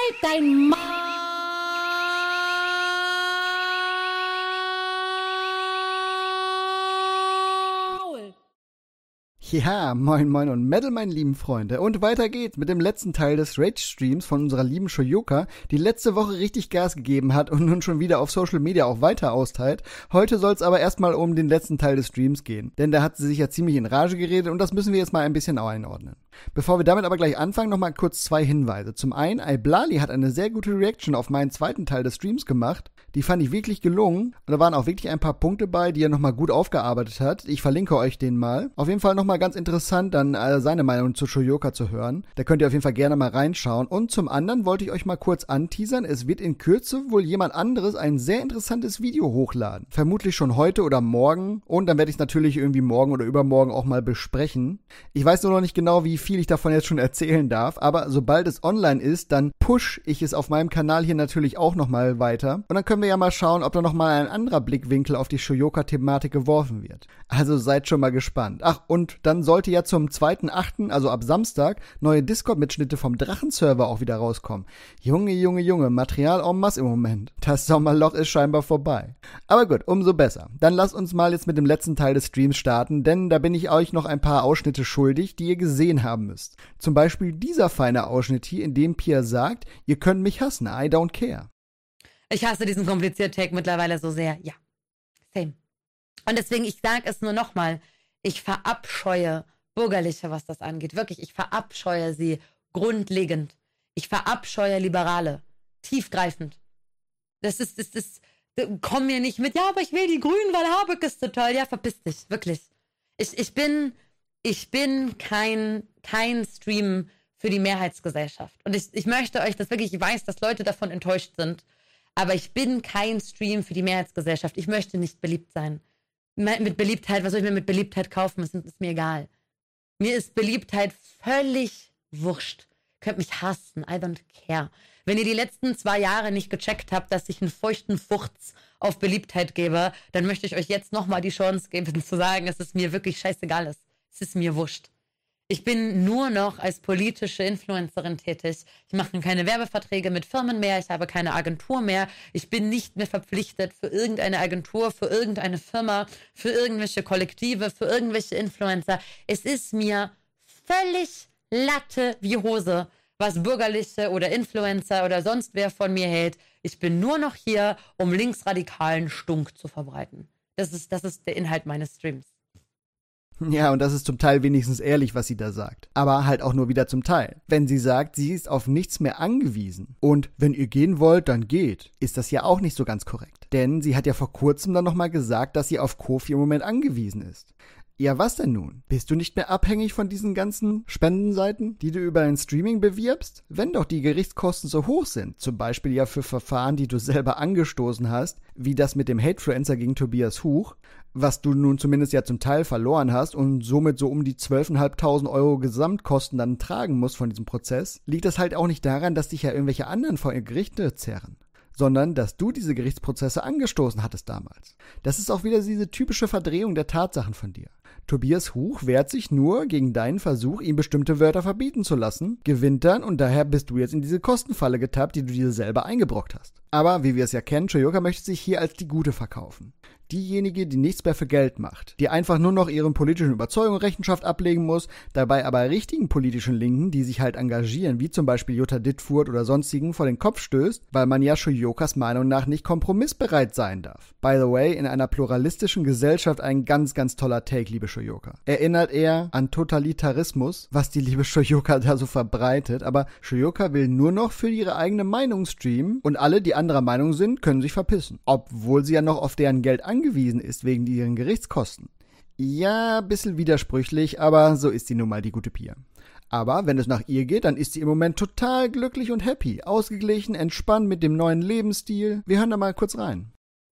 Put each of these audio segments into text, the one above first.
Halt dein Maul! Ja, moin moin und Metal, meine lieben Freunde. Und weiter geht's mit dem letzten Teil des Rage-Streams von unserer lieben Shoyoka, die letzte Woche richtig Gas gegeben hat und nun schon wieder auf Social Media auch weiter austeilt. Heute soll's aber erstmal um den letzten Teil des Streams gehen, denn da hat sie sich ja ziemlich in Rage geredet und das müssen wir jetzt mal ein bisschen einordnen. Bevor wir damit aber gleich anfangen, nochmal kurz 2 Hinweise. Zum einen, Iblali hat eine sehr gute Reaction auf meinen zweiten Teil des Streams gemacht. Die fand ich wirklich gelungen und da waren auch wirklich ein paar Punkte bei, die er nochmal gut aufgearbeitet hat. Ich verlinke euch den mal. Auf jeden Fall nochmal ganz interessant, dann seine Meinung zu Shoyoka zu hören. Da könnt ihr auf jeden Fall gerne mal reinschauen. Und zum anderen wollte ich euch mal kurz anteasern, es wird in Kürze wohl jemand anderes ein sehr interessantes Video hochladen. Vermutlich schon heute oder morgen. Und dann werde ich es natürlich irgendwie morgen oder übermorgen auch mal besprechen. Ich weiß nur noch nicht genau, wie viel ich davon jetzt schon erzählen darf, aber sobald es online ist, dann push ich es auf meinem Kanal hier natürlich auch nochmal weiter. Und dann können wir ja mal schauen, ob da nochmal ein anderer Blickwinkel auf die Shoyoka-Thematik geworfen wird. Also seid schon mal gespannt. Ach, und dann sollte ja zum 2.8., also ab Samstag, neue Discord-Mitschnitte vom Drachenserver auch wieder rauskommen. Junge, Material en masse im Moment. Das Sommerloch ist scheinbar vorbei. Aber gut, umso besser. Dann lasst uns mal jetzt mit dem letzten Teil des Streams starten, denn da bin ich euch noch ein paar Ausschnitte schuldig, die ihr gesehen haben müsst. Zum Beispiel dieser feine Ausschnitt hier, in dem Pia sagt, ihr könnt mich hassen, I don't care. Ich hasse diesen komplizierten Take mittlerweile so sehr. Ja, same. Und deswegen, ich sage es nur nochmal, ich verabscheue Bürgerliche, was das angeht. Wirklich, ich verabscheue sie grundlegend. Ich verabscheue Liberale. Tiefgreifend. Das komm mir nicht mit, ja, aber ich will die Grünen, weil Habeck ist so toll. Ja, verpiss dich, wirklich. Ich bin kein Stream für die Mehrheitsgesellschaft. Und ich möchte euch das wirklich, ich weiß, dass Leute davon enttäuscht sind, aber ich bin kein Stream für die Mehrheitsgesellschaft. Ich möchte nicht beliebt sein. Mit Beliebtheit, was soll ich mir mit Beliebtheit kaufen? Ist mir egal. Mir ist Beliebtheit völlig wurscht. Könnt mich hassen, I don't care. Wenn ihr die letzten 2 Jahre nicht gecheckt habt, dass ich einen feuchten Furz auf Beliebtheit gebe, dann möchte ich euch jetzt nochmal die Chance geben, zu sagen, dass es mir wirklich scheißegal ist. Es ist mir wurscht. Ich bin nur noch als politische Influencerin tätig. Ich mache keine Werbeverträge mit Firmen mehr. Ich habe keine Agentur mehr. Ich bin nicht mehr verpflichtet für irgendeine Agentur, für irgendeine Firma, für irgendwelche Kollektive, für irgendwelche Influencer. Es ist mir völlig Latte wie Hose, was Bürgerliche oder Influencer oder sonst wer von mir hält. Ich bin nur noch hier, um linksradikalen Stunk zu verbreiten. Das ist der Inhalt meines Streams. Ja, und das ist zum Teil wenigstens ehrlich, was sie da sagt. Aber halt auch nur wieder zum Teil. Wenn sie sagt, sie ist auf nichts mehr angewiesen und wenn ihr gehen wollt, dann geht, ist das ja auch nicht so ganz korrekt. Denn sie hat ja vor kurzem dann nochmal gesagt, dass sie auf Ko-fi im Moment angewiesen ist. Ja, was denn nun? Bist du nicht mehr abhängig von diesen ganzen Spendenseiten, die du über dein Streaming bewirbst? Wenn doch die Gerichtskosten so hoch sind, zum Beispiel ja für Verfahren, die du selber angestoßen hast, wie das mit dem Hatefluencer gegen Tobias Huch, was du nun zumindest ja zum Teil verloren hast und somit so um die 12.500 Euro Gesamtkosten dann tragen musst von diesem Prozess, liegt das halt auch nicht daran, dass dich ja irgendwelche anderen vor Gerichte zerren, sondern dass du diese Gerichtsprozesse angestoßen hattest damals. Das ist auch wieder diese typische Verdrehung der Tatsachen von dir. Tobias Huch wehrt sich nur gegen deinen Versuch, ihm bestimmte Wörter verbieten zu lassen, gewinnt dann und daher bist du jetzt in diese Kostenfalle getappt, die du dir selber eingebrockt hast. Aber wie wir es ja kennen, Shoyoka möchte sich hier als die Gute verkaufen. Diejenige, die nichts mehr für Geld macht, die einfach nur noch ihren politischen Überzeugungen Rechenschaft ablegen muss, dabei aber richtigen politischen Linken, die sich halt engagieren, wie zum Beispiel Jutta Dittfurt oder sonstigen, vor den Kopf stößt, weil man ja Shoyokas Meinung nach nicht kompromissbereit sein darf. By the way, in einer pluralistischen Gesellschaft ein ganz, ganz toller Take, liebe Shoyoka. Erinnert eher an Totalitarismus, was die liebe Shoyoka da so verbreitet, aber Shoyoka will nur noch für ihre eigene Meinung streamen und alle, die anderer Meinung sind, können sich verpissen. Obwohl sie ja noch auf deren Geld angewiesen ist wegen ihren Gerichtskosten. Ja, bisschen widersprüchlich, aber so ist sie nun mal, die gute Pia. Aber wenn es nach ihr geht, dann ist sie im Moment total glücklich und happy, ausgeglichen, entspannt mit dem neuen Lebensstil. Wir hören da mal kurz rein.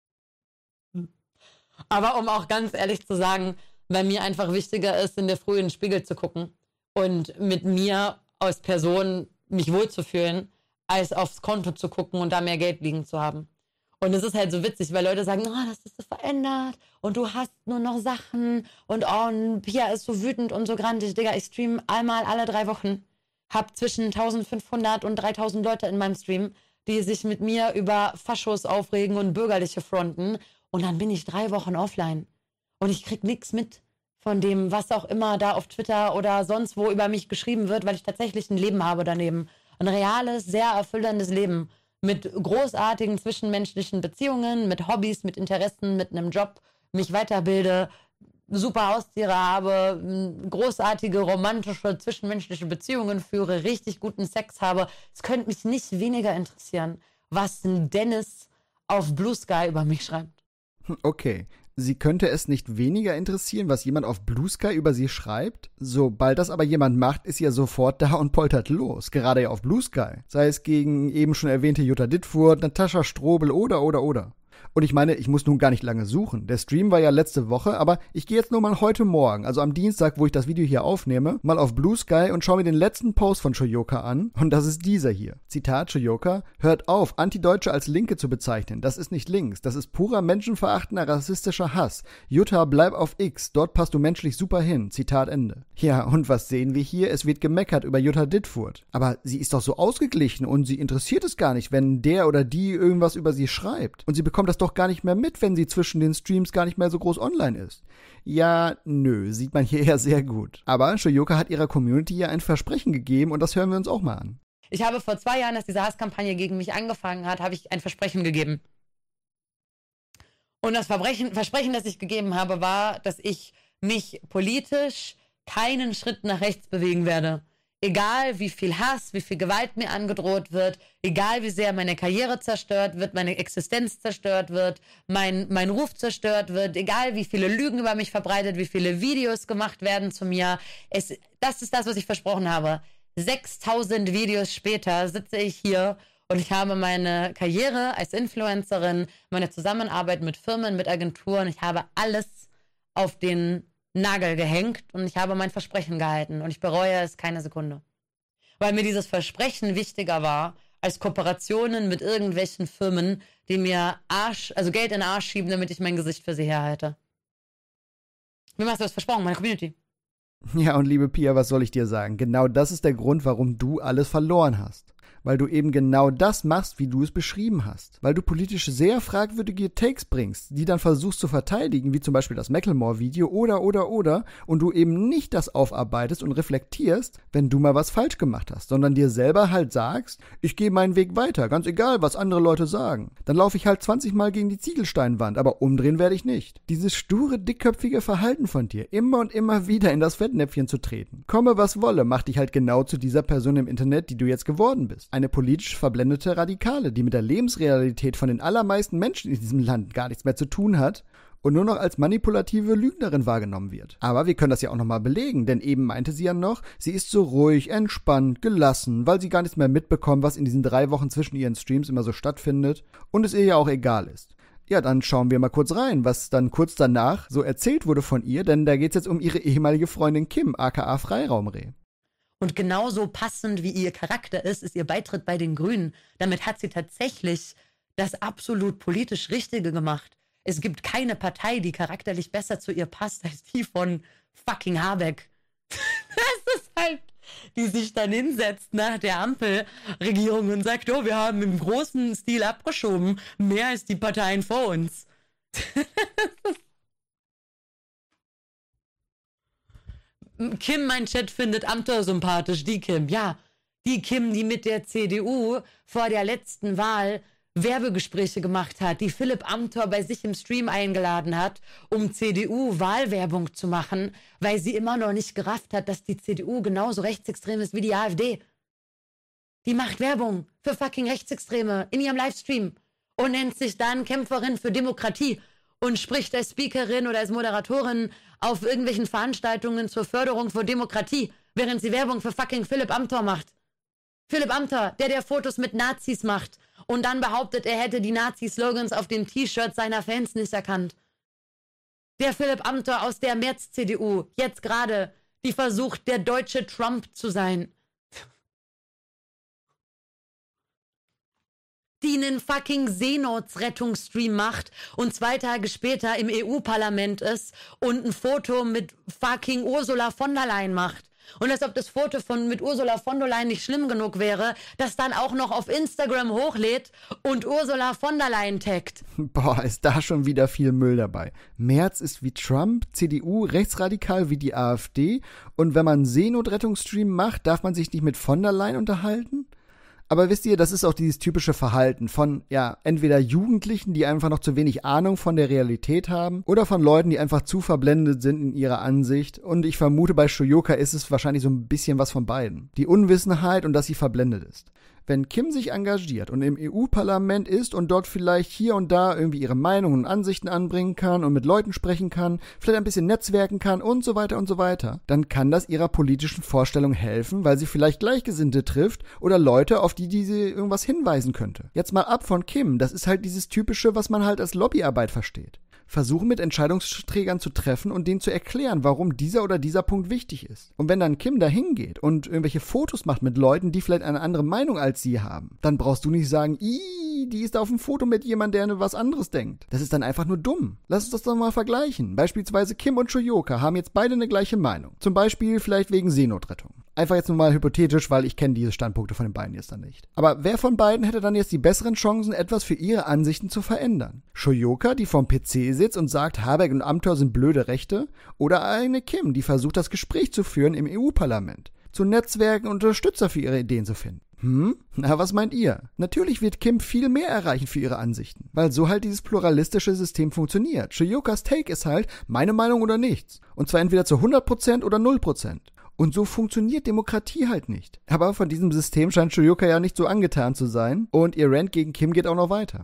Aber um auch ganz ehrlich zu sagen, weil mir einfach wichtiger ist, in der Früh in den Spiegel zu gucken und mit mir als Person mich wohlzufühlen, als aufs Konto zu gucken und da mehr Geld liegen zu haben. Und es ist halt so witzig, weil Leute sagen, oh, das ist so verändert und du hast nur noch Sachen und oh, und Pia ist so wütend und so grantig. Digga, ich streame einmal alle 3 Wochen. habe zwischen 1500 und 3000 Leute in meinem Stream, die sich mit mir über Faschos aufregen und bürgerliche Fronten. Und dann bin ich 3 Wochen offline. Und ich krieg nichts mit von dem, was auch immer da auf Twitter oder sonst wo über mich geschrieben wird, weil ich tatsächlich ein Leben habe daneben. Ein reales, sehr erfüllendes Leben. Mit großartigen zwischenmenschlichen Beziehungen, mit Hobbys, mit Interessen, mit einem Job, mich weiterbilde, super Haustiere habe, großartige romantische zwischenmenschliche Beziehungen führe, richtig guten Sex habe. Es könnte mich nicht weniger interessieren, was ein Dennis auf Blue Sky über mich schreibt. Okay. Sie könnte es nicht weniger interessieren, was jemand auf Blue Sky über sie schreibt? Sobald das aber jemand macht, ist sie ja sofort da und poltert los. Gerade ja auf Blue Sky. Sei es gegen eben schon erwähnte Jutta Dittfurt, Natascha Strobel oder. Und ich meine, ich muss nun gar nicht lange suchen. Der Stream war ja letzte Woche, aber ich gehe jetzt nur mal heute Morgen, also am Dienstag, wo ich das Video hier aufnehme, mal auf Blue Sky und schaue mir den letzten Post von Shoyoka an. Und das ist dieser hier. Zitat Shoyoka: Hört auf, Antideutsche als Linke zu bezeichnen. Das ist nicht links. Das ist purer menschenverachtender, rassistischer Hass. Jutta, bleib auf X. Dort passt du menschlich super hin. Zitat Ende. Ja, und was sehen wir hier? Es wird gemeckert über Jutta Dittfurt. Aber sie ist doch so ausgeglichen und sie interessiert es gar nicht, wenn der oder die irgendwas über sie schreibt. Und sie bekommt das doch gar nicht mehr mit, wenn sie zwischen den Streams gar nicht mehr so groß online ist. Ja, nö, sieht man hier eher sehr gut. Aber Shoyoka hat ihrer Community ja ein Versprechen gegeben und das hören wir uns auch mal an. Ich habe vor 2 Jahren, als diese Hasskampagne gegen mich angefangen hat, habe ich ein Versprechen gegeben. Und das Versprechen, das ich gegeben habe, war, dass ich mich politisch keinen Schritt nach rechts bewegen werde. Egal wie viel Hass, wie viel Gewalt mir angedroht wird, egal wie sehr meine Karriere zerstört wird, meine Existenz zerstört wird, mein Ruf zerstört wird, egal wie viele Lügen über mich verbreitet, wie viele Videos gemacht werden zu mir. Das ist das, was ich versprochen habe. 6000 Videos später sitze ich hier und ich habe meine Karriere als Influencerin, meine Zusammenarbeit mit Firmen, mit Agenturen, ich habe alles auf den Nagel gehängt und ich habe mein Versprechen gehalten und ich bereue es keine Sekunde. Weil mir dieses Versprechen wichtiger war als Kooperationen mit irgendwelchen Firmen, die mir Geld in den Arsch schieben, damit ich mein Gesicht für sie herhalte. Wem hast du das versprochen? Meine Community. Ja, und liebe Pia, was soll ich dir sagen? Genau das ist der Grund, warum du alles verloren hast. Weil du eben genau das machst, wie du es beschrieben hast. Weil du politisch sehr fragwürdige Takes bringst, die dann versuchst zu verteidigen, wie zum Beispiel das Macklemore-Video oder, und du eben nicht das aufarbeitest und reflektierst, wenn du mal was falsch gemacht hast, sondern dir selber halt sagst, ich gehe meinen Weg weiter, ganz egal, was andere Leute sagen. Dann laufe ich halt 20 Mal gegen die Ziegelsteinwand, aber umdrehen werde ich nicht. Dieses sture, dickköpfige Verhalten von dir, immer und immer wieder in das Fettnäpfchen zu treten. Komme, was wolle, macht dich halt genau zu dieser Person im Internet, die du jetzt geworden bist. Eine politisch verblendete Radikale, die mit der Lebensrealität von den allermeisten Menschen in diesem Land gar nichts mehr zu tun hat und nur noch als manipulative Lügnerin wahrgenommen wird. Aber wir können das ja auch nochmal belegen, denn eben meinte sie ja noch, sie ist so ruhig, entspannt, gelassen, weil sie gar nichts mehr mitbekommt, was in diesen 3 Wochen zwischen ihren Streams immer so stattfindet und es ihr ja auch egal ist. Ja, dann schauen wir mal kurz rein, was dann kurz danach so erzählt wurde von ihr, denn da geht's jetzt um ihre ehemalige Freundin Kim, aka Freiraumreh. Und genauso passend wie ihr Charakter ist ihr Beitritt bei den Grünen. Damit hat sie tatsächlich das absolut politisch Richtige gemacht. Es gibt keine Partei, die charakterlich besser zu ihr passt, als die von fucking Habeck. Das ist halt, die sich dann hinsetzt nach der Ampelregierung und sagt, oh, wir haben im großen Stil abgeschoben, mehr als die Parteien vor uns. Kim, mein Chat, findet Amthor sympathisch. Die Kim, ja. Die Kim, die mit der CDU vor der letzten Wahl Werbegespräche gemacht hat, die Philipp Amthor bei sich im Stream eingeladen hat, um CDU-Wahlwerbung zu machen, weil sie immer noch nicht gerafft hat, dass die CDU genauso rechtsextrem ist wie die AfD. Die macht Werbung für fucking Rechtsextreme in ihrem Livestream und nennt sich dann Kämpferin für Demokratie und spricht als Speakerin oder als Moderatorin auf irgendwelchen Veranstaltungen zur Förderung von Demokratie, während sie Werbung für fucking Philipp Amthor macht. Philipp Amthor, der Fotos mit Nazis macht und dann behauptet, er hätte die Nazi-Slogans auf den T-Shirts seiner Fans nicht erkannt. Der Philipp Amthor aus der März-CDU, jetzt gerade, die versucht, der deutsche Trump zu sein. Die einen fucking Seenotrettungsstream macht und 2 Tage später im EU-Parlament ist und ein Foto mit fucking Ursula von der Leyen macht Und als ob das Foto mit Ursula von der Leyen nicht schlimm genug wäre, das dann auch noch auf Instagram hochlädt und Ursula von der Leyen taggt. Boah, ist da schon wieder viel Müll dabei. Merz ist wie Trump, CDU rechtsradikal wie die AfD und wenn man Seenotrettungsstream macht, darf man sich nicht mit von der Leyen unterhalten? Aber wisst ihr, das ist auch dieses typische Verhalten von, ja, entweder Jugendlichen, die einfach noch zu wenig Ahnung von der Realität haben, oder von Leuten, die einfach zu verblendet sind in ihrer Ansicht. Und ich vermute, bei Shoyoka ist es wahrscheinlich so ein bisschen was von beiden. Die Unwissenheit und dass sie verblendet ist. Wenn Kim sich engagiert und im EU-Parlament ist und dort vielleicht hier und da irgendwie ihre Meinungen und Ansichten anbringen kann und mit Leuten sprechen kann, vielleicht ein bisschen netzwerken kann und so weiter, dann kann das ihrer politischen Vorstellung helfen, weil sie vielleicht Gleichgesinnte trifft oder Leute, auf die sie irgendwas hinweisen könnte. Jetzt mal ab von Kim, das ist halt dieses Typische, was man halt als Lobbyarbeit versteht. Versuchen mit Entscheidungsträgern zu treffen und denen zu erklären, warum dieser oder dieser Punkt wichtig ist. Und wenn dann Kim da hingeht und irgendwelche Fotos macht mit Leuten, die vielleicht eine andere Meinung als sie haben, dann brauchst du nicht sagen, die ist auf dem Foto mit jemandem, der was anderes denkt. Das ist dann einfach nur dumm. Lass uns das doch mal vergleichen. Beispielsweise Kim und Shoyoka haben jetzt beide eine gleiche Meinung. Zum Beispiel vielleicht wegen Seenotrettung. Einfach jetzt nur mal hypothetisch, weil ich kenne diese Standpunkte von den beiden jetzt dann nicht. Aber wer von beiden hätte dann jetzt die besseren Chancen, etwas für ihre Ansichten zu verändern? Shoyoka, die vorm PC sitzt und sagt, Habeck und Amthor sind blöde Rechte? Oder eine Kim, die versucht, das Gespräch zu führen im EU-Parlament? Zu Netzwerken und Unterstützer für ihre Ideen zu finden? Na, was meint ihr? Natürlich wird Kim viel mehr erreichen für ihre Ansichten, weil so halt dieses pluralistische System funktioniert. Shoyokas Take ist halt meine Meinung oder nichts. Und zwar entweder zu 100% oder 0%. Und so funktioniert Demokratie halt nicht. Aber von diesem System scheint Shoyoka ja nicht so angetan zu sein. Und ihr Rant gegen Kim geht auch noch weiter.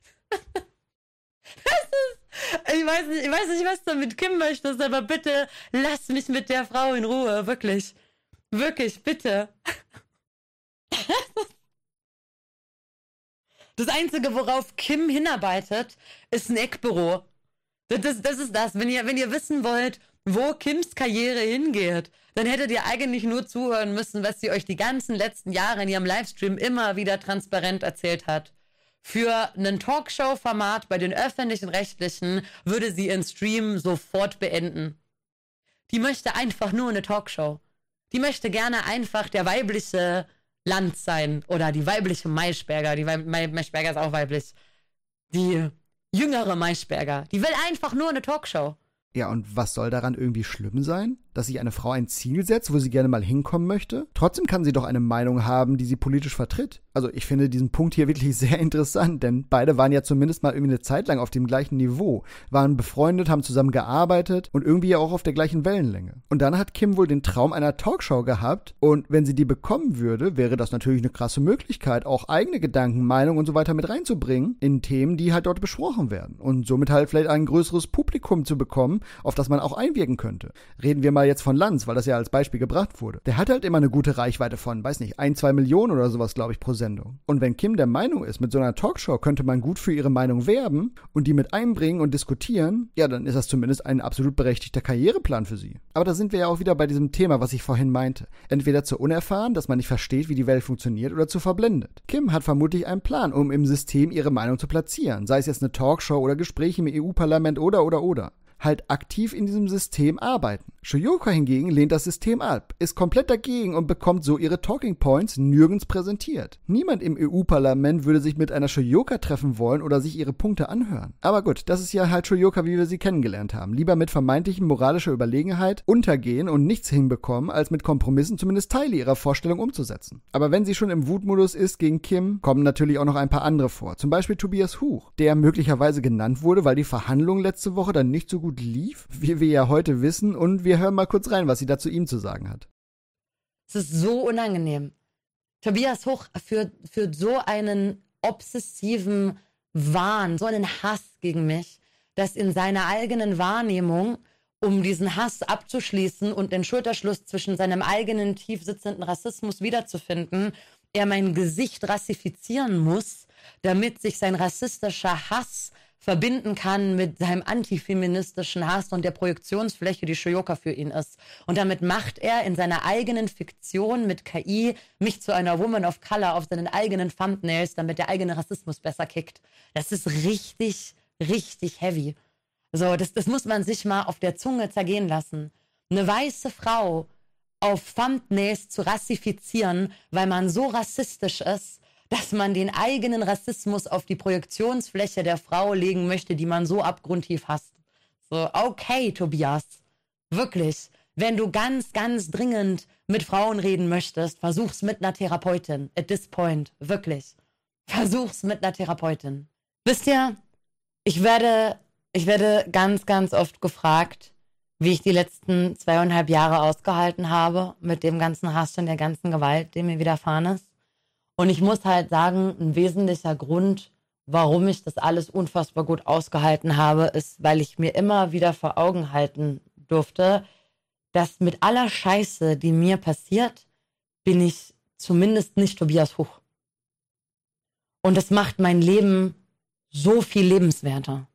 Ich weiß nicht, was du mit Kim möchtest, aber bitte lass mich mit der Frau in Ruhe. Wirklich. Wirklich, bitte. Das Einzige, worauf Kim hinarbeitet, ist ein Eckbüro. Das ist das. Wenn ihr wissen wollt, wo Kims Karriere hingeht, dann hättet ihr eigentlich nur zuhören müssen, was sie euch die ganzen letzten Jahre in ihrem Livestream immer wieder transparent erzählt hat. Für ein Talkshow-Format bei den öffentlichen Rechtlichen würde sie ihren Stream sofort beenden. Die möchte einfach nur eine Talkshow. Die möchte gerne einfach der weibliche Lanz sein oder die weibliche Maischberger. Die Maischberger ist auch weiblich. Die jüngere Maischberger. Die will einfach nur eine Talkshow. Ja, und was soll daran irgendwie schlimm sein? Dass sich eine Frau ein Ziel setzt, wo sie gerne mal hinkommen möchte? Trotzdem kann sie doch eine Meinung haben, die sie politisch vertritt. Also ich finde diesen Punkt hier wirklich sehr interessant, denn beide waren ja zumindest mal irgendwie eine Zeit lang auf dem gleichen Niveau, waren befreundet, haben zusammen gearbeitet und irgendwie auch auf der gleichen Wellenlänge. Und dann hat Kim wohl den Traum einer Talkshow gehabt und wenn sie die bekommen würde, wäre das natürlich eine krasse Möglichkeit, auch eigene Gedanken, Meinungen und so weiter mit reinzubringen in Themen, die halt dort besprochen werden und somit halt vielleicht ein größeres Publikum zu bekommen, auf das man auch einwirken könnte. Reden wir mal jetzt von Lanz, weil das ja als Beispiel gebracht wurde. Der hat halt immer eine gute Reichweite von, weiß nicht, 1-2 Millionen oder sowas, glaube ich, pro Sendung. Und wenn Kim der Meinung ist, mit so einer Talkshow könnte man gut für ihre Meinung werben und die mit einbringen und diskutieren, ja, dann ist das zumindest ein absolut berechtigter Karriereplan für sie. Aber da sind wir ja auch wieder bei diesem Thema, was ich vorhin meinte. Entweder zu unerfahren, dass man nicht versteht, wie die Welt funktioniert, oder zu verblendet. Kim hat vermutlich einen Plan, um im System ihre Meinung zu platzieren, sei es jetzt eine Talkshow oder Gespräche im EU-Parlament oder. Halt aktiv in diesem System arbeiten. Shoyoka hingegen lehnt das System ab, ist komplett dagegen und bekommt so ihre Talking Points nirgends präsentiert. Niemand im EU-Parlament würde sich mit einer Shoyoka treffen wollen oder sich ihre Punkte anhören. Aber gut, das ist ja halt Shoyoka, wie wir sie kennengelernt haben. Lieber mit vermeintlichen moralischer Überlegenheit untergehen und nichts hinbekommen, als mit Kompromissen zumindest Teile ihrer Vorstellung umzusetzen. Aber wenn sie schon im Wutmodus ist gegen Kim, kommen natürlich auch noch ein paar andere vor. Zum Beispiel Tobias Huch, der möglicherweise genannt wurde, weil die Verhandlung letzte Woche dann nicht so gut lief, wie wir ja heute wissen, und wir hören mal kurz rein, was sie da zu ihm zu sagen hat. Es ist so unangenehm. Tobias Huch führt so einen obsessiven Wahn, so einen Hass gegen mich, dass in seiner eigenen Wahrnehmung, um diesen Hass abzuschließen und den Schulterschluss zwischen seinem eigenen tief sitzenden Rassismus wiederzufinden, er mein Gesicht rassifizieren muss, damit sich sein rassistischer Hass verbinden kann mit seinem antifeministischen Hass und der Projektionsfläche, die Shoyoka für ihn ist. Und damit macht er in seiner eigenen Fiktion mit KI mich zu einer Woman of Color auf seinen eigenen Thumbnails, damit der eigene Rassismus besser kickt. Das ist richtig, richtig heavy. So, das muss man sich mal auf der Zunge zergehen lassen. Eine weiße Frau auf Thumbnails zu rassifizieren, weil man so rassistisch ist, dass man den eigenen Rassismus auf die Projektionsfläche der Frau legen möchte, die man so abgrundtief hasst. So, okay, Tobias, wirklich. Wenn du ganz, ganz dringend mit Frauen reden möchtest, versuch's mit einer Therapeutin. At this point, wirklich. Versuch's mit einer Therapeutin. Wisst ihr, ich werde ganz, ganz oft gefragt, wie ich die letzten 2,5 Jahre ausgehalten habe mit dem ganzen Hass und der ganzen Gewalt, die mir widerfahren ist. Und ich muss halt sagen, ein wesentlicher Grund, warum ich das alles unfassbar gut ausgehalten habe, ist, weil ich mir immer wieder vor Augen halten durfte, dass mit aller Scheiße, die mir passiert, bin ich zumindest nicht Tobias Huch. Und das macht mein Leben so viel lebenswerter.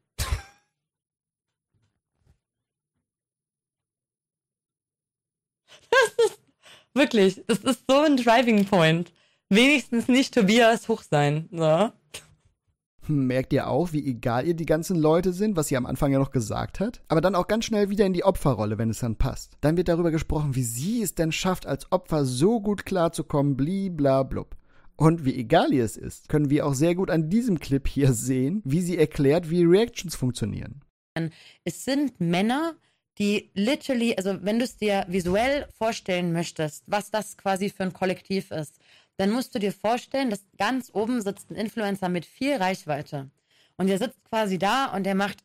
Das ist wirklich, das ist so ein Driving Point. Wenigstens nicht Tobias Huch sein. So. Merkt ihr auch, wie egal ihr die ganzen Leute sind, was sie am Anfang ja noch gesagt hat? Aber dann auch ganz schnell wieder in die Opferrolle, wenn es dann passt. Dann wird darüber gesprochen, wie sie es denn schafft, als Opfer so gut klarzukommen, bliblablub. Und wie egal ihr es ist, können wir auch sehr gut an diesem Clip hier sehen, wie sie erklärt, wie Reactions funktionieren. Es sind Männer, die literally, also wenn du es dir visuell vorstellen möchtest, was das quasi für ein Kollektiv ist, dann musst du dir vorstellen, dass ganz oben sitzt ein Influencer mit viel Reichweite. Und der sitzt quasi da und der macht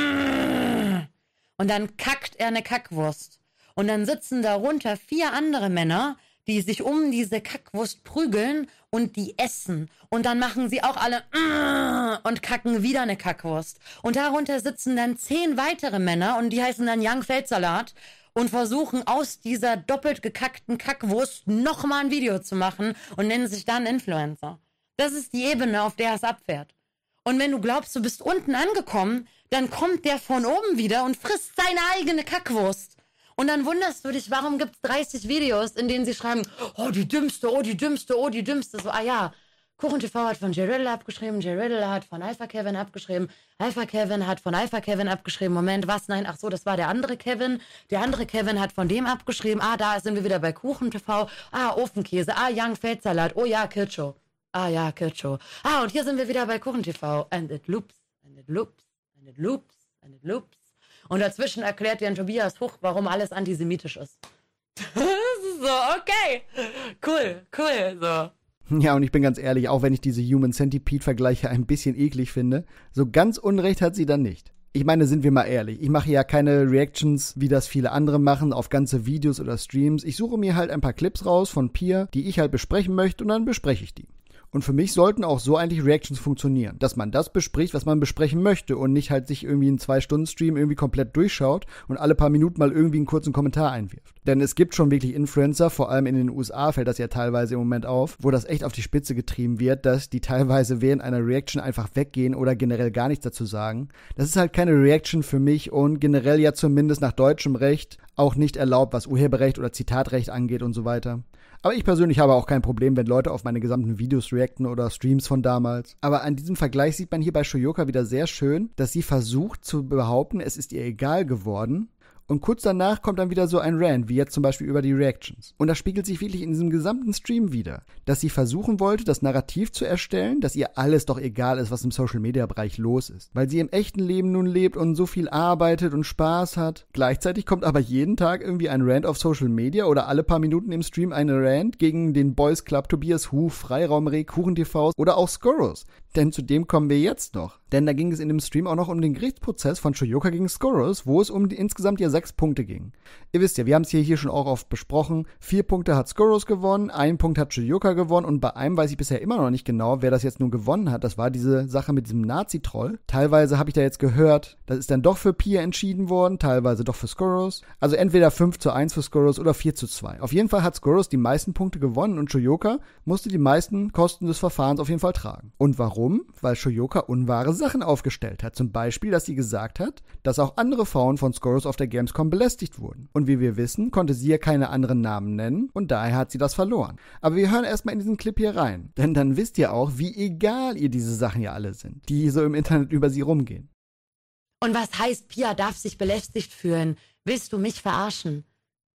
und dann kackt er eine Kackwurst. Und dann sitzen darunter 4 andere Männer, die sich um diese Kackwurst prügeln und die essen. Und dann machen sie auch alle und kacken wieder eine Kackwurst. Und darunter sitzen dann 10 weitere Männer und die heißen dann Young Feldsalat und versuchen aus dieser doppelt gekackten Kackwurst nochmal ein Video zu machen und nennen sich dann Influencer. Das ist die Ebene, auf der es abfährt. Und wenn du glaubst, du bist unten angekommen, dann kommt der von oben wieder und frisst seine eigene Kackwurst. Und dann wunderst du dich, warum gibt es 30 Videos, in denen sie schreiben, oh, die Dümmste, oh, die Dümmste, oh, die Dümmste. So, ah ja, KuchenTV hat von Jay Riddle abgeschrieben, Jay Riddle hat von Alpha Kevin abgeschrieben, Alpha Kevin hat von Alpha Kevin abgeschrieben. Moment, was? Nein, ach so, das war der andere Kevin. Der andere Kevin hat von dem abgeschrieben. Ah, da sind wir wieder bei KuchenTV. Ah, Ofenkäse. Ah, Young Feldsalat. Oh ja, Kircho. Ah ja, Kircho. Ah, und hier sind wir wieder bei KuchenTV. And it loops, and it loops, and it loops, and it loops. Und dazwischen erklärt dir ein Tobias Huch, warum alles antisemitisch ist. Das ist so, okay. Cool, so. Ja, und ich bin ganz ehrlich, auch wenn ich diese Human Centipede-Vergleiche ein bisschen eklig finde, so ganz Unrecht hat sie dann nicht. Ich meine, sind wir mal ehrlich, ich mache ja keine Reactions, wie das viele andere machen, auf ganze Videos oder Streams. Ich suche mir halt ein paar Clips raus von Pia, die ich halt besprechen möchte und dann bespreche ich die. Und für mich sollten auch so eigentlich Reactions funktionieren. Dass man das bespricht, was man besprechen möchte und nicht halt sich irgendwie einen 2-Stunden-Stream irgendwie komplett durchschaut und alle paar Minuten mal irgendwie einen kurzen Kommentar einwirft. Denn es gibt schon wirklich Influencer, vor allem in den USA fällt das ja teilweise im Moment auf, wo das echt auf die Spitze getrieben wird, dass die teilweise während einer Reaction einfach weggehen oder generell gar nichts dazu sagen. Das ist halt keine Reaction für mich und generell ja zumindest nach deutschem Recht auch nicht erlaubt, was Urheberrecht oder Zitatrecht angeht und so weiter. Aber ich persönlich habe auch kein Problem, wenn Leute auf meine gesamten Videos reacten oder Streams von damals. Aber an diesem Vergleich sieht man hier bei Shoyoka wieder sehr schön, dass sie versucht zu behaupten, es ist ihr egal geworden. Und kurz danach kommt dann wieder so ein Rant, wie jetzt zum Beispiel über die Reactions. Und das spiegelt sich wirklich in diesem gesamten Stream wieder. Dass sie versuchen wollte, das Narrativ zu erstellen, dass ihr alles doch egal ist, was im Social-Media-Bereich los ist. Weil sie im echten Leben nun lebt und so viel arbeitet und Spaß hat. Gleichzeitig kommt aber jeden Tag irgendwie ein Rant auf Social Media oder alle paar Minuten im Stream ein Rant gegen den Boys Club, Tobias Huch, Freiraumreh, KuchenTV oder auch Scorros. Denn zu dem kommen wir jetzt noch. Denn da ging es in dem Stream auch noch um den Gerichtsprozess von Shoyoka gegen Scorros, wo es um insgesamt ja 6 Punkte ging. Ihr wisst ja, wir haben es hier schon auch oft besprochen. 4 Punkte hat Scorros gewonnen, 1 Punkt hat Shoyoka gewonnen und bei einem weiß ich bisher immer noch nicht genau, wer das jetzt nun gewonnen hat. Das war diese Sache mit diesem Nazi-Troll. Teilweise habe ich da jetzt gehört, das ist dann doch für Pia entschieden worden, teilweise doch für Scorros. Also entweder 5:1 für Scorros oder 4:2. Auf jeden Fall hat Scorros die meisten Punkte gewonnen und Shoyoka musste die meisten Kosten des Verfahrens auf jeden Fall tragen. Und warum? Weil Shoyoka unwahre Sachen aufgestellt hat. Zum Beispiel, dass sie gesagt hat, dass auch andere Frauen von Scorros auf der Gamescom belästigt wurden. Und wie wir wissen, konnte sie ja keine anderen Namen nennen und daher hat sie das verloren. Aber wir hören erstmal in diesen Clip hier rein. Denn dann wisst ihr auch, wie egal ihr diese Sachen ja alle sind, die so im Internet über sie rumgehen. Und was heißt, Pia darf sich belästigt fühlen? Willst du mich verarschen?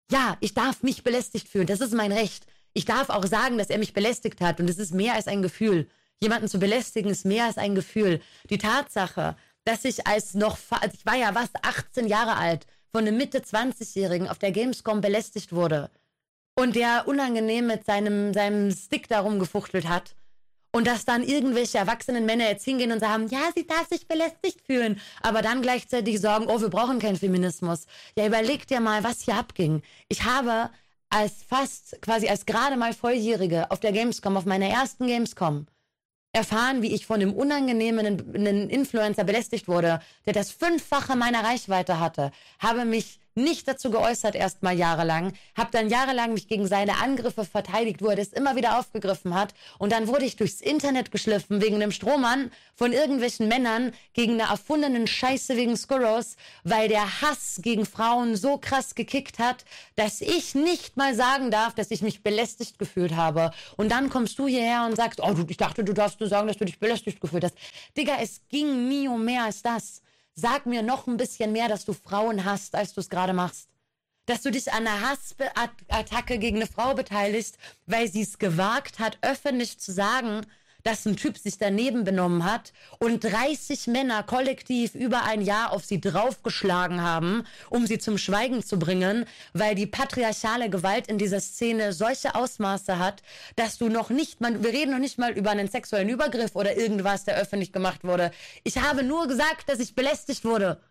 Ja, ich darf mich belästigt fühlen. Das ist mein Recht. Ich darf auch sagen, dass er mich belästigt hat. Und es ist mehr als ein Gefühl. Jemanden zu belästigen ist mehr als ein Gefühl. Die Tatsache, dass ich ich war ja 18 Jahre alt, von einem Mitte-20-Jährigen auf der Gamescom belästigt wurde und der unangenehm mit seinem Stick da rumgefuchtelt hat und dass dann irgendwelche erwachsenen Männer jetzt hingehen und sagen, ja, sie darf sich belästigt fühlen, aber dann gleichzeitig sagen, oh, wir brauchen keinen Feminismus. Ja, überleg dir mal, was hier abging. Ich habe als gerade mal Volljährige auf der Gamescom, auf meiner ersten Gamescom, erfahren, wie ich von einem unangenehmen Influencer belästigt wurde, der das 5-fache meiner Reichweite hatte, habe mich nicht dazu geäußert erstmal jahrelang, habe dann jahrelang mich gegen seine Angriffe verteidigt, wo er das immer wieder aufgegriffen hat und dann wurde ich durchs Internet geschliffen wegen einem Strohmann von irgendwelchen Männern gegen eine erfundenen Scheiße wegen Skurros, weil der Hass gegen Frauen so krass gekickt hat, dass ich nicht mal sagen darf, dass ich mich belästigt gefühlt habe. Und dann kommst du hierher und sagst, oh, ich dachte, du darfst nur sagen, dass du dich belästigt gefühlt hast. Digga, es ging nie um mehr als das. Sag mir noch ein bisschen mehr, dass du Frauen hasst, als du es gerade machst. Dass du dich an einer Hassattacke gegen eine Frau beteiligst, weil sie es gewagt hat, öffentlich zu sagen, dass ein Typ sich daneben benommen hat und 30 Männer kollektiv über ein Jahr auf sie draufgeschlagen haben, um sie zum Schweigen zu bringen, weil die patriarchale Gewalt in dieser Szene solche Ausmaße hat, dass du wir reden noch nicht mal über einen sexuellen Übergriff oder irgendwas, der öffentlich gemacht wurde. Ich habe nur gesagt, dass ich belästigt wurde.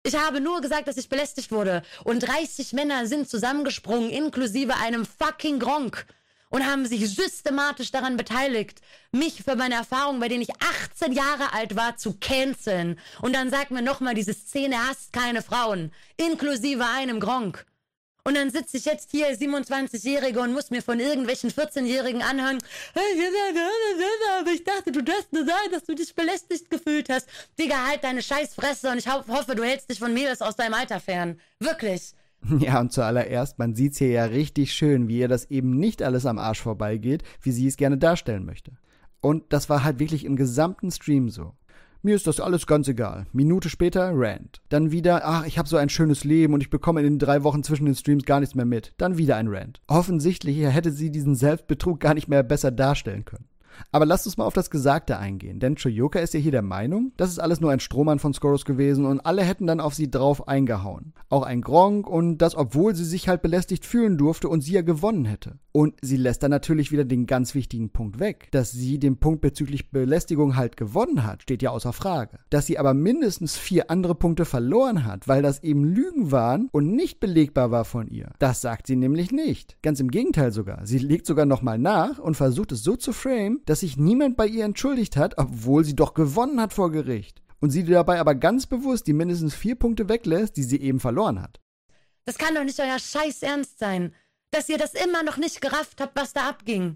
Und 30 Männer sind zusammengesprungen, inklusive einem fucking Gronk. Und haben sich systematisch daran beteiligt, mich für meine Erfahrungen, bei denen ich 18 Jahre alt war, zu canceln. Und dann sagt mir nochmal, diese Szene hasst keine Frauen, inklusive einem Gronk. Und dann sitze ich jetzt hier, 27-Jährige, und muss mir von irgendwelchen 14-Jährigen anhören, aber ich dachte, du darfst nur sagen, dass du dich belästigt gefühlt hast. Digga, halt deine Scheißfresse und ich hoffe, du hältst dich von Mädels aus deinem Alter fern. Wirklich. Ja, und zuallererst, man sieht's hier ja richtig schön, wie ihr das eben nicht alles am Arsch vorbeigeht, wie sie es gerne darstellen möchte. Und das war halt wirklich im gesamten Stream so. Mir ist das alles ganz egal. Minute später, Rant. Dann wieder, ach, ich habe so ein schönes Leben und ich bekomme in den 3 Wochen zwischen den Streams gar nichts mehr mit. Dann wieder ein Rant. Offensichtlich hätte sie diesen Selbstbetrug gar nicht mehr besser darstellen können. Aber lasst uns mal auf das Gesagte eingehen, denn Choyoka ist ja hier der Meinung, das ist alles nur ein Strohmann von Skurros gewesen und alle hätten dann auf sie drauf eingehauen. Auch ein Gronk und das, obwohl sie sich halt belästigt fühlen durfte und sie ja gewonnen hätte. Und sie lässt dann natürlich wieder den ganz wichtigen Punkt weg. Dass sie den Punkt bezüglich Belästigung halt gewonnen hat, steht ja außer Frage. Dass sie aber mindestens 4 andere Punkte verloren hat, weil das eben Lügen waren und nicht belegbar war von ihr. Das sagt sie nämlich nicht. Ganz im Gegenteil sogar. Sie legt sogar nochmal nach und versucht es so zu framen, dass sich niemand bei ihr entschuldigt hat, obwohl sie doch gewonnen hat vor Gericht. Und sie dabei aber ganz bewusst die mindestens 4 Punkte weglässt, die sie eben verloren hat. Das kann doch nicht euer Scheiß Ernst sein, dass ihr das immer noch nicht gerafft habt, was da abging.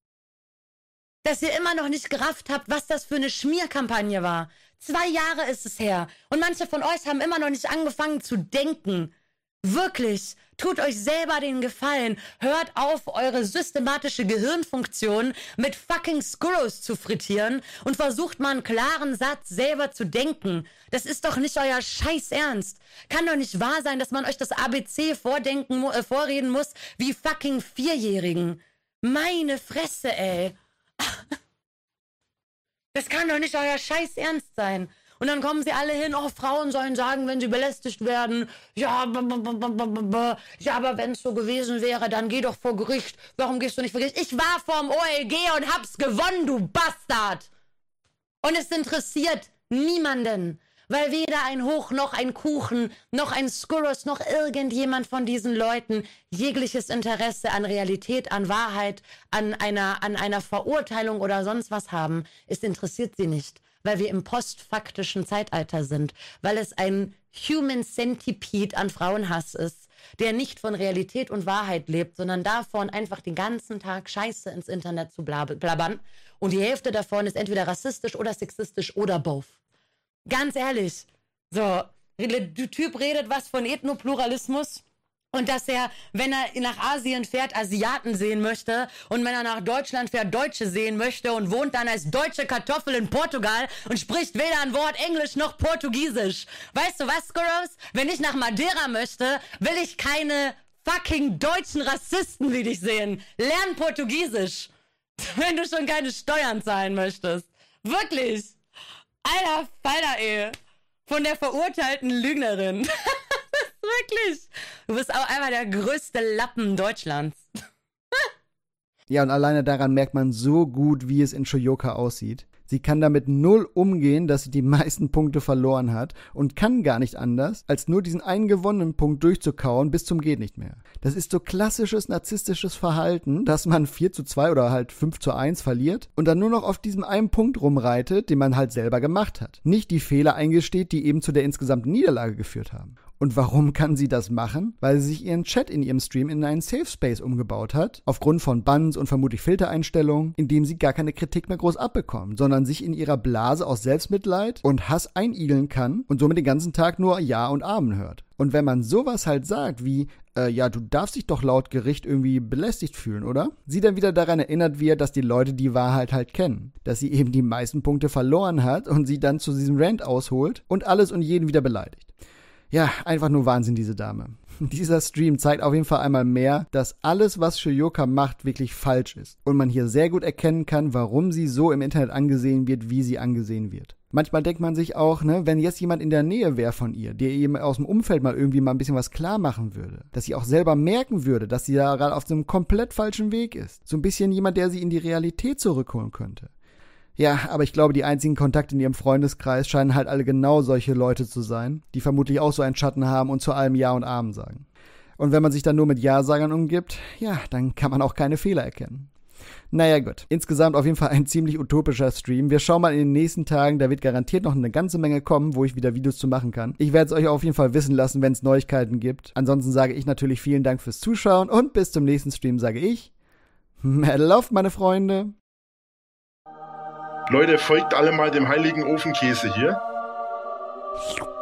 Dass ihr immer noch nicht gerafft habt, was das für eine Schmierkampagne war. 2 Jahre ist es her. Und manche von euch haben immer noch nicht angefangen zu denken. Wirklich, tut euch selber den Gefallen. Hört auf, eure systematische Gehirnfunktion mit fucking Skurros zu frittieren und versucht mal einen klaren Satz selber zu denken. Das ist doch nicht euer Scheiß Ernst. Kann doch nicht wahr sein, dass man euch das ABC vorreden muss wie fucking 4-Jährigen. Meine Fresse, ey. Das kann doch nicht euer Scheiß Ernst sein. Und dann kommen sie alle hin, oh, Frauen sollen sagen, wenn sie belästigt werden, ja, ja, aber wenn es so gewesen wäre, dann geh doch vor Gericht. Warum gehst du nicht vor Gericht? Ich war vorm OLG und hab's gewonnen, du Bastard! Und es interessiert niemanden, weil weder ein Hoch, noch ein Kuchen, noch ein Skurros, noch irgendjemand von diesen Leuten jegliches Interesse an Realität, an Wahrheit, an einer Verurteilung oder sonst was haben. Es interessiert sie nicht. Weil wir im postfaktischen Zeitalter sind, weil es ein Human Centipede an Frauenhass ist, der nicht von Realität und Wahrheit lebt, sondern davon einfach den ganzen Tag Scheiße ins Internet zu blabbern. Und die Hälfte davon ist entweder rassistisch oder sexistisch oder both. Ganz ehrlich. So, der Typ redet was von Ethnopluralismus. Und dass er, wenn er nach Asien fährt, Asiaten sehen möchte und wenn er nach Deutschland fährt, Deutsche sehen möchte und wohnt dann als deutsche Kartoffel in Portugal und spricht weder ein Wort Englisch noch Portugiesisch. Weißt du was, Skurros? Wenn ich nach Madeira möchte, will ich keine fucking deutschen Rassisten wie dich sehen. Lern Portugiesisch, wenn du schon keine Steuern zahlen möchtest. Wirklich. Alter Falter, ey. Von der verurteilten Lügnerin. Wirklich. Du bist auch einmal der größte Lappen Deutschlands. Ja, und alleine daran merkt man so gut, wie es in Shoyoka aussieht. Sie kann damit null umgehen, dass sie die meisten Punkte verloren hat und kann gar nicht anders, als nur diesen einen gewonnenen Punkt durchzukauen bis zum geht nicht mehr. Das ist so klassisches narzisstisches Verhalten, dass man 4:2 oder halt 5:1 verliert und dann nur noch auf diesem einen Punkt rumreitet, den man halt selber gemacht hat. Nicht die Fehler eingesteht, die eben zu der insgesamten Niederlage geführt haben. Und warum kann sie das machen? Weil sie sich ihren Chat in ihrem Stream in einen Safe Space umgebaut hat, aufgrund von Bans und vermutlich Filtereinstellungen, in dem sie gar keine Kritik mehr groß abbekommt, sondern sich in ihrer Blase aus Selbstmitleid und Hass einigeln kann und somit den ganzen Tag nur Ja und Amen hört. Und wenn man sowas halt sagt wie, ja, du darfst dich doch laut Gericht irgendwie belästigt fühlen, oder? Sie dann wieder daran erinnert wird, dass die Leute die Wahrheit halt kennen. Dass sie eben die meisten Punkte verloren hat und sie dann zu diesem Rant ausholt und alles und jeden wieder beleidigt. Ja, einfach nur Wahnsinn, diese Dame. Dieser Stream zeigt auf jeden Fall einmal mehr, dass alles, was Shoyoka macht, wirklich falsch ist. Und man hier sehr gut erkennen kann, warum sie so im Internet angesehen wird, wie sie angesehen wird. Manchmal denkt man sich auch, ne, wenn jetzt jemand in der Nähe wäre von ihr, der eben aus dem Umfeld mal irgendwie mal ein bisschen was klar machen würde, dass sie auch selber merken würde, dass sie da gerade auf einem komplett falschen Weg ist. So ein bisschen jemand, der sie in die Realität zurückholen könnte. Ja, aber ich glaube, die einzigen Kontakte in ihrem Freundeskreis scheinen halt alle genau solche Leute zu sein, die vermutlich auch so einen Schatten haben und zu allem Ja und Amen sagen. Und wenn man sich dann nur mit Ja-Sagern umgibt, ja, dann kann man auch keine Fehler erkennen. Naja, gut. Insgesamt auf jeden Fall ein ziemlich utopischer Stream. Wir schauen mal in den nächsten Tagen, da wird garantiert noch eine ganze Menge kommen, wo ich wieder Videos zu machen kann. Ich werde es euch auf jeden Fall wissen lassen, wenn es Neuigkeiten gibt. Ansonsten sage ich natürlich vielen Dank fürs Zuschauen und bis zum nächsten Stream sage ich Medal auf, meine Freunde. Leute, folgt alle mal dem heiligen Ofenkäse hier.